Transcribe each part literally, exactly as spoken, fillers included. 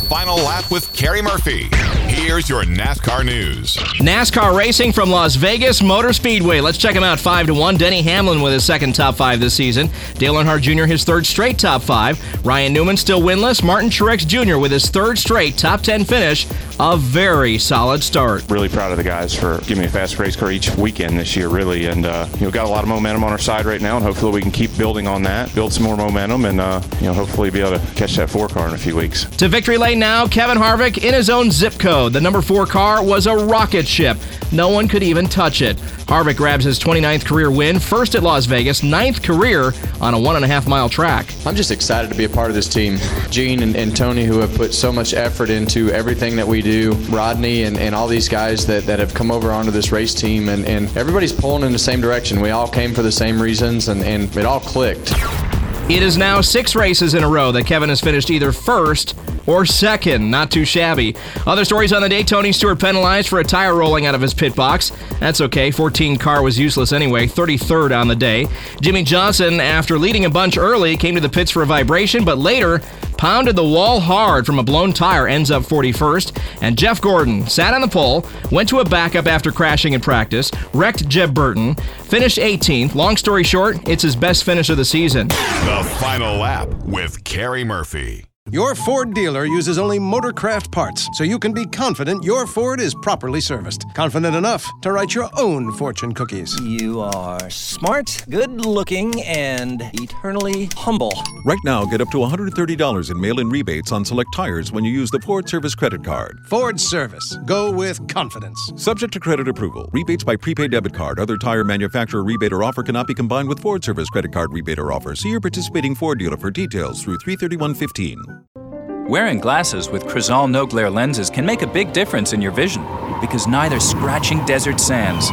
Final Lap with Kerry Murphy. Here's your NASCAR news. NASCAR racing from Las Vegas Motor Speedway. Let's check him out five to one. Denny Hamlin with his second top five this season. Dale Earnhardt Junior his third straight top five. Ryan Newman still winless. Martin Truex Junior with his third straight top ten finish. A very solid start. Really proud of the guys for giving me a fast race car each weekend this year, really. And, uh, you know, got a lot of momentum on our side right now, and hopefully we can keep building on that, build some more momentum, and, uh, you know, hopefully be able to catch that four car in a few weeks. To victory lane now, Kevin Harvick in his own zip code. The number four car was a rocket ship. No one could even touch it. Harvick grabs his twenty-ninth career win, first at Las Vegas, ninth career on a one and a half mile track. I'm just excited to be a part of this team. Gene and, and Tony, who have put so much effort into everything that we do, Rodney and, and all these guys that, that have come over onto this race team, and, and everybody's pulling in the same direction. We all came for the same reasons, and, and it all clicked. It is now six races in a row that Kevin has finished either first or second. Not too shabby. Other stories on the day: Tony Stewart penalized for a tire rolling out of his pit box. That's okay. fourteen car was useless anyway. thirty-third on the day. Jimmy Johnson, after leading a bunch early, came to the pits for a vibration, but later pounded the wall hard from a blown tire, ends up forty-first. And Jeff Gordon sat on the pole, went to a backup after crashing in practice, wrecked Jeb Burton, finished eighteenth. Long story short, it's his best finish of the season. The Final Lap with Kerry Murphy. Your Ford dealer uses only Motorcraft parts, so you can be confident your Ford is properly serviced. Confident enough to write your own fortune cookies. You are smart, good-looking, and eternally humble. Right now, get up to one hundred thirty dollars in mail-in rebates on select tires when you use the Ford Service Credit Card. Ford Service. Go with confidence. Subject to credit approval. Rebates by prepaid debit card. Other tire manufacturer rebate or offer cannot be combined with Ford Service Credit Card rebate or offer. See your participating Ford dealer for details through three thirty-one fifteen. Wearing glasses with Crizal No Glare lenses can make a big difference in your vision, because neither scratching desert sands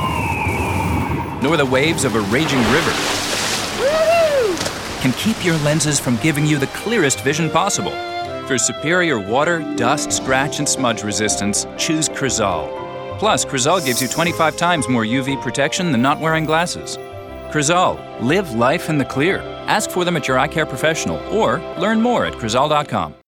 nor the waves of a raging river can keep your lenses from giving you the clearest vision possible. For superior water, dust, scratch, and smudge resistance, choose Crizal. Plus, Crizal gives you twenty-five times more U V protection than not wearing glasses. Crizal. Live life in the clear. Ask for them at your eye care professional or learn more at Crizal dot com.